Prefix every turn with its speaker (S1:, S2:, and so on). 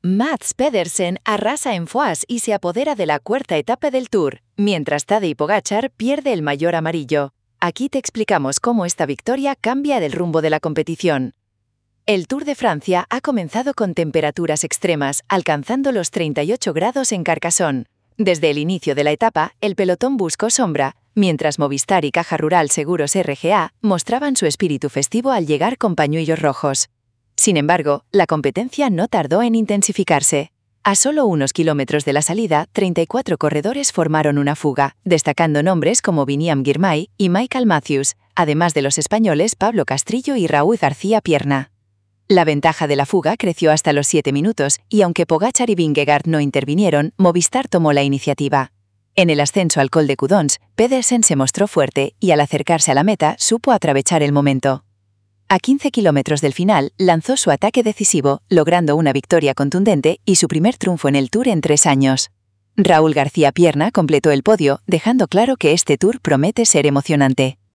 S1: Mads Pedersen arrasa en Foix y se apodera de la cuarta etapa del Tour, mientras Tadej Pogačar pierde el maillot amarillo. Aquí te explicamos cómo esta victoria cambia el rumbo de la competición. El Tour de Francia ha comenzado con temperaturas extremas, alcanzando los 38 grados en Carcassonne. Desde el inicio de la etapa, el pelotón buscó sombra, mientras Movistar y Caja Rural Seguros RGA mostraban su espíritu festivo al llegar con pañuelos rojos. Sin embargo, la competencia no tardó en intensificarse. A solo unos kilómetros de la salida, 34 corredores formaron una fuga, destacando nombres como Biniam Girmay y Michael Matthews, además de los españoles Pablo Castrillo y Raúl García Pierna. La ventaja de la fuga creció hasta los 7 minutos y aunque Pogačar y Vingegaard no intervinieron, Movistar tomó la iniciativa. En el ascenso al Col de Cudons, Pedersen se mostró fuerte y al acercarse a la meta supo aprovechar el momento. A 15 kilómetros del final, lanzó su ataque decisivo, logrando una victoria contundente y su primer triunfo en el Tour en 3 años. Raúl García Pierna completó el podio, dejando claro que este Tour promete ser emocionante.